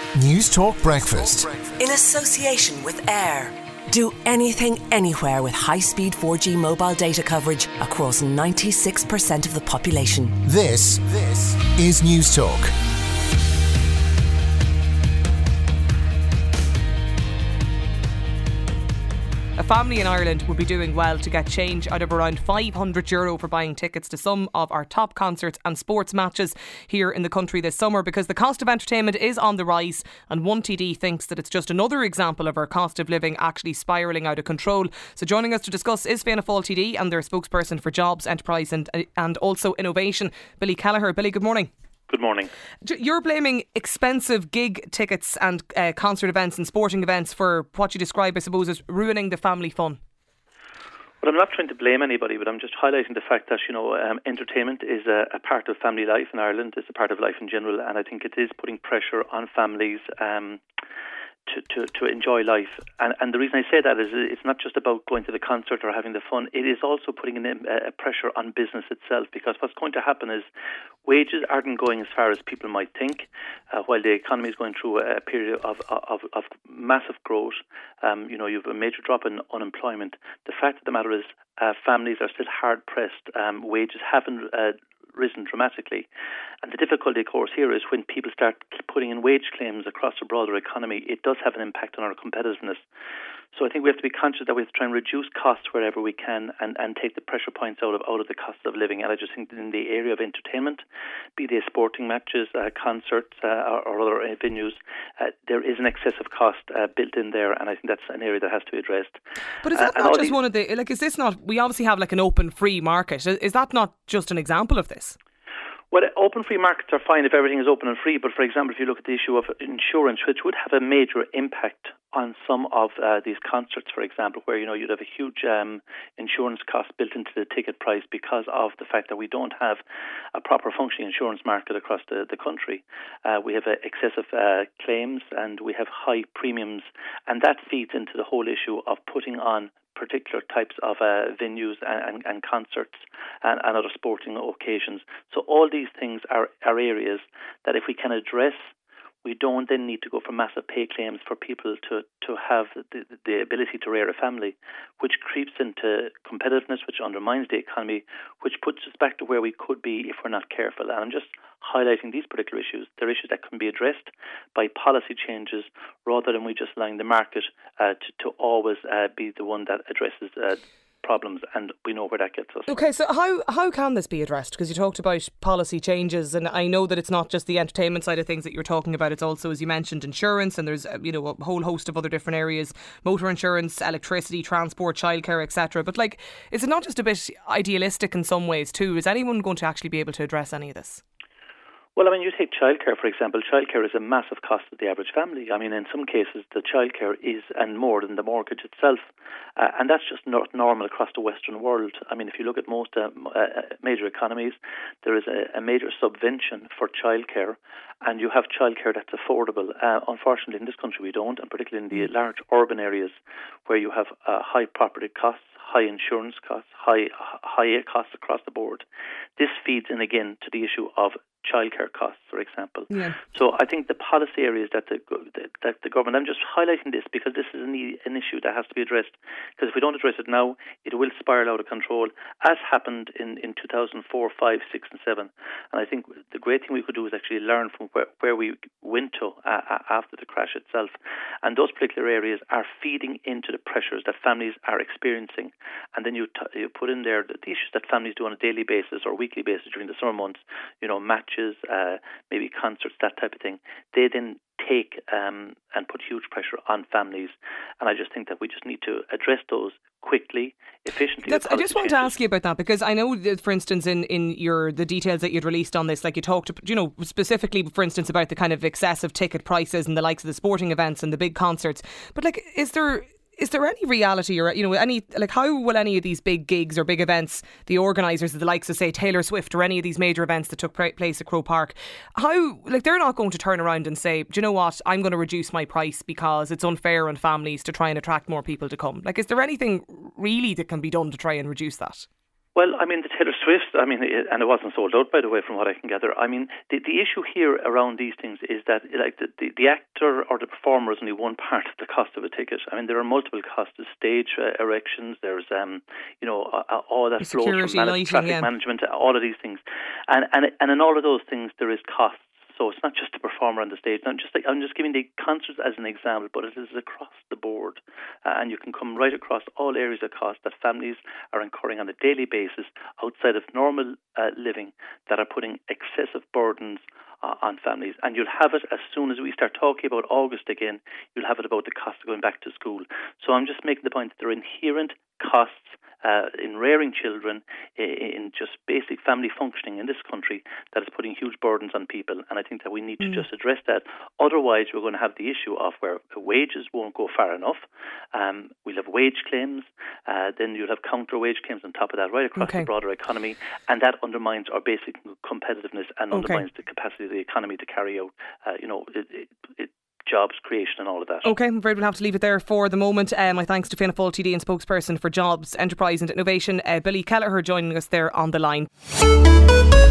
News Talk Breakfast. In association with Air. Do anything, anywhere with high-speed 4G mobile data coverage across 96% of the population. This is News Talk. A family in Ireland would be doing well to get change out of around €500 for buying tickets to some of our top concerts and sports matches here in the country this summer, because the cost of entertainment is on the rise, and one TD thinks that it's just another example of our cost of living actually spiralling out of control. So joining us to discuss is Fianna Fáil TD and their spokesperson for Jobs, Enterprise and also Innovation, Billy Kelleher. Billy, good morning. Good morning. You're blaming expensive gig tickets and concert events and sporting events for what you describe, I suppose, as ruining the family fun. Well, I'm not trying to blame anybody, but I'm just highlighting the fact that, entertainment is a part of family life in Ireland. It's a part of life in general, and I think it is putting pressure on families to enjoy life. And the reason I say that is it's not just about going to the concert or having the fun. It is also putting a pressure on business itself, because what's going to happen is wages aren't going as far as people might think, while the economy is going through a period of massive growth. You have a major drop in unemployment. The fact of the matter is families are still hard pressed. Wages haven't risen dramatically, and the difficulty, of course, here is when people start putting in wage claims across the broader economy, it does have an impact on our competitiveness. So I think we have to be conscious that we have to try and reduce costs wherever we can, and take the pressure points out of the cost of living. And I just think that in the area of entertainment, be they sporting matches, concerts or other venues, there is an excessive cost built in there, and I think that's an area that has to be addressed. But is that not just one of the, is this not, we obviously have an open free market, is that not just an example of this? Well, open free markets are fine if everything is open and free, but for example, if you look at the issue of insurance, which would have a major impact on some of these concerts, for example, where you'd have a huge insurance cost built into the ticket price because of the fact that we don't have a proper functioning insurance market across the country. We have excessive claims, and we have high premiums, and that feeds into the whole issue of putting on particular types of venues and concerts and other sporting occasions. So all these things are areas that if we can address, we don't then need to go for massive pay claims for people to have the ability to rear a family, which creeps into competitiveness, which undermines the economy, which puts us back to where we could be if we're not careful. And I'm just highlighting these particular issues. They're issues that can be addressed by policy changes rather than we just allowing the market to always be the one that addresses problems, and we know where that gets us. Okay, so how can this be addressed? Because you talked about policy changes, and I know that it's not just the entertainment side of things that you're talking about. It's also, as you mentioned, insurance, and there's a whole host of other different areas: motor insurance, electricity, transport, childcare, etc. But is it not just a bit idealistic in some ways too? Is anyone going to actually be able to address any of this? Well, you take childcare, for example. Childcare is a massive cost to the average family. In some cases, the childcare is and more than the mortgage itself. And that's just not normal across the Western world. If you look at most major economies, there is a major subvention for childcare, and you have childcare that's affordable. Unfortunately, in this country, we don't, and particularly in the large urban areas where you have high property costs, high insurance costs, high costs across the board. This feeds in again to the issue of childcare costs, for example. Yeah. So I think the policy areas that the government, I'm just highlighting this because this is an issue that has to be addressed, because if we don't address it now, it will spiral out of control, as happened in 2004, 5, 6 and 7. And I think the great thing we could do is actually learn from where we went to after the crash itself. And those particular areas are feeding into the pressures that families are experiencing. And then you put in there the issues that families do on a daily basis or weekly basis during the summer months, matches, maybe concerts, that type of thing. They then take and put huge pressure on families. And I just think that we just need to address those quickly, efficiently. I just want to ask you about that, because I know that, for instance, in the details that you'd released on this, you talked, specifically, for instance, about the kind of excessive ticket prices and the likes of the sporting events and the big concerts. But is there any reality or, how will any of these big gigs or big events, the organisers of the likes of, say, Taylor Swift or any of these major events that took place at Croke Park, they're not going to turn around and say, do you know what, I'm going to reduce my price because it's unfair on families to try and attract more people to come? Is there anything really that can be done to try and reduce that? Well, I mean, the Taylor Swift, and it wasn't sold out, by the way, from what I can gather. I mean, the issue here around these things is that, like, the actor or the performer is only one part of the cost of a ticket. I mean, there are multiple costs: stage erections, there's, all that flows from traffic management, all of these things, and in all of those things there is costs. So it's not just the performer on the stage. I'm just giving the concerts as an example, but it is across the board. And you can come right across all areas of cost that families are incurring on a daily basis outside of normal living that are putting excessive burdens on families. And you'll have it as soon as we start talking about August again, you'll have it about the cost of going back to school. So I'm just making the point that there are inherent costs in rearing children, in just basic family functioning in this country, that is putting huge burdens on people. And I think that we need to just address that. Otherwise, we're going to have the issue of where wages won't go far enough. We'll have wage claims. Then you'll have counter wage claims on top of that right across the broader economy. And that undermines our basic competitiveness and undermines the capacity of the economy to carry out, jobs creation and all of that. OK, I'm afraid we'll have to leave it there for the moment. My thanks to Fianna Fáil TD and spokesperson for Jobs, Enterprise and Innovation, Billy Kelleher, joining us there on the line.